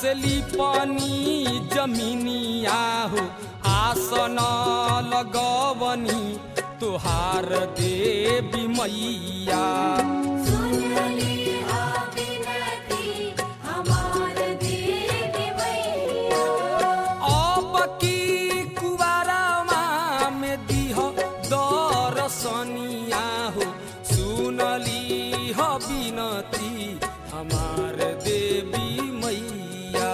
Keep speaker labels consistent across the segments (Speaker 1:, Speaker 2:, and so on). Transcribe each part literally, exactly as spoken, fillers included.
Speaker 1: से लिपनी जमीनिया हो आसन लगवनी तुहार देवी मैया। अब की कुवारामा में दीह दर्शनिया हो सुनली ह बिनती हमार देवी मैया।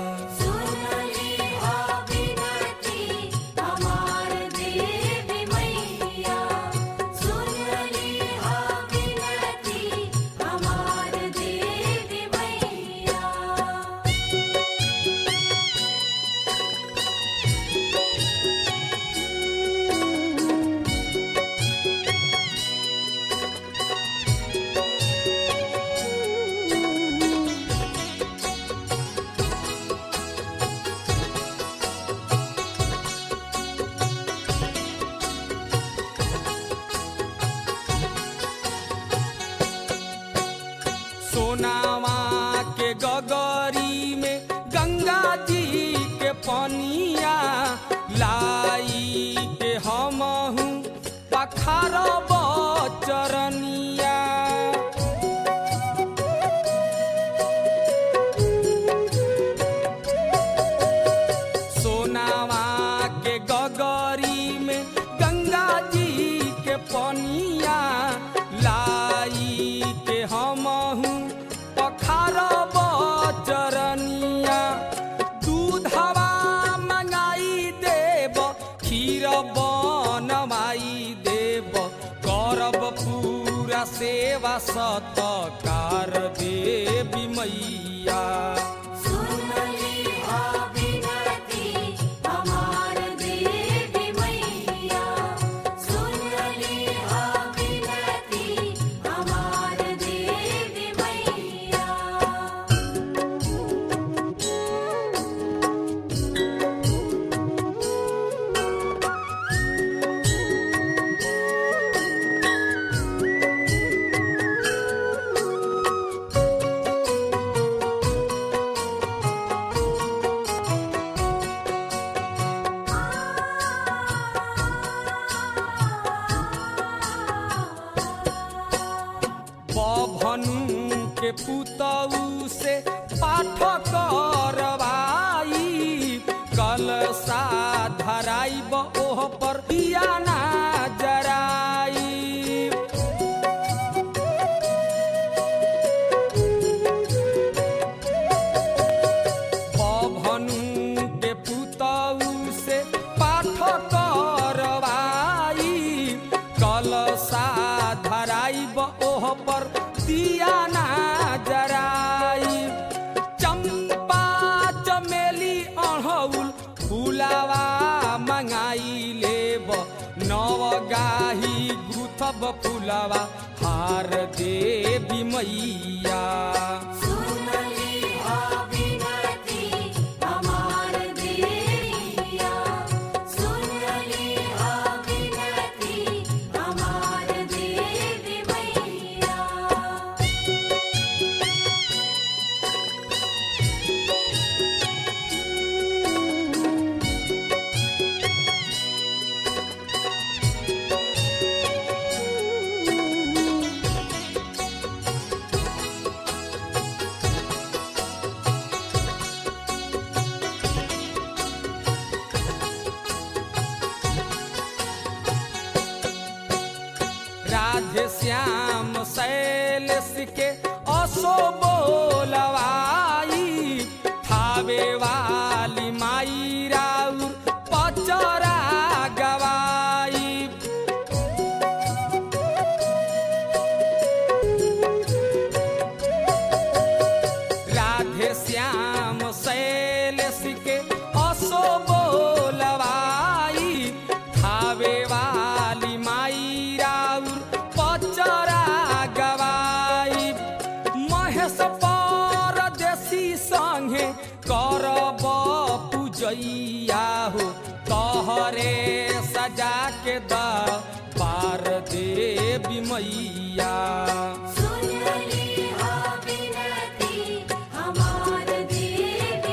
Speaker 1: सोनावा के गगरी में गंगा जी के पनिया लाई के हमहू पखारब चरनिया। सोनावा के गगरी में गंगा जी के पनिया लाई के हमहू पखारब चरनिया। दूधवा मंगाई देव खीर बनवाई देव करब पूरा सेवा सत्कार देवी मैया। बभनु के पुतऊ से पाठ करवाई कलशा धराइब ओह पर दिया ना जराई। बभनु के पुतऊ से पाठ करवाई कलशा धराइब ओह पर दिया ना जराई। चंपा चमेली अड़हुल फूलावा मंगाई लेब नव गाही गुथब फूलावा हार देवी मैया। राधे श्याम शैलेश के असो बोलवाई थावे वाली माई राउर पचरा गवाई। राधे श्याम शैलेश के असो बोलवाई थावे वाली माई राउर पचरा गवाई। महेश परदेसी संगे करब पूजैया हो तहरे सजा के द पार देवी मैया।
Speaker 2: सुनली हा बिनती हमार देवी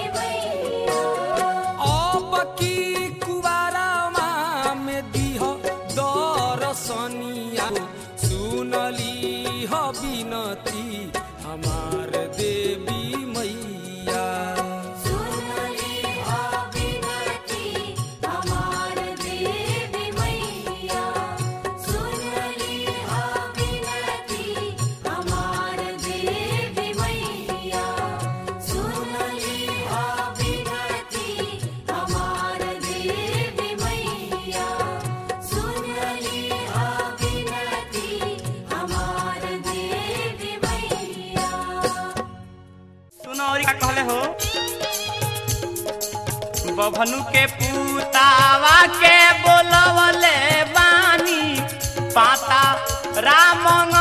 Speaker 2: बभनु के पूतावा के बोलवले बानी पाता राम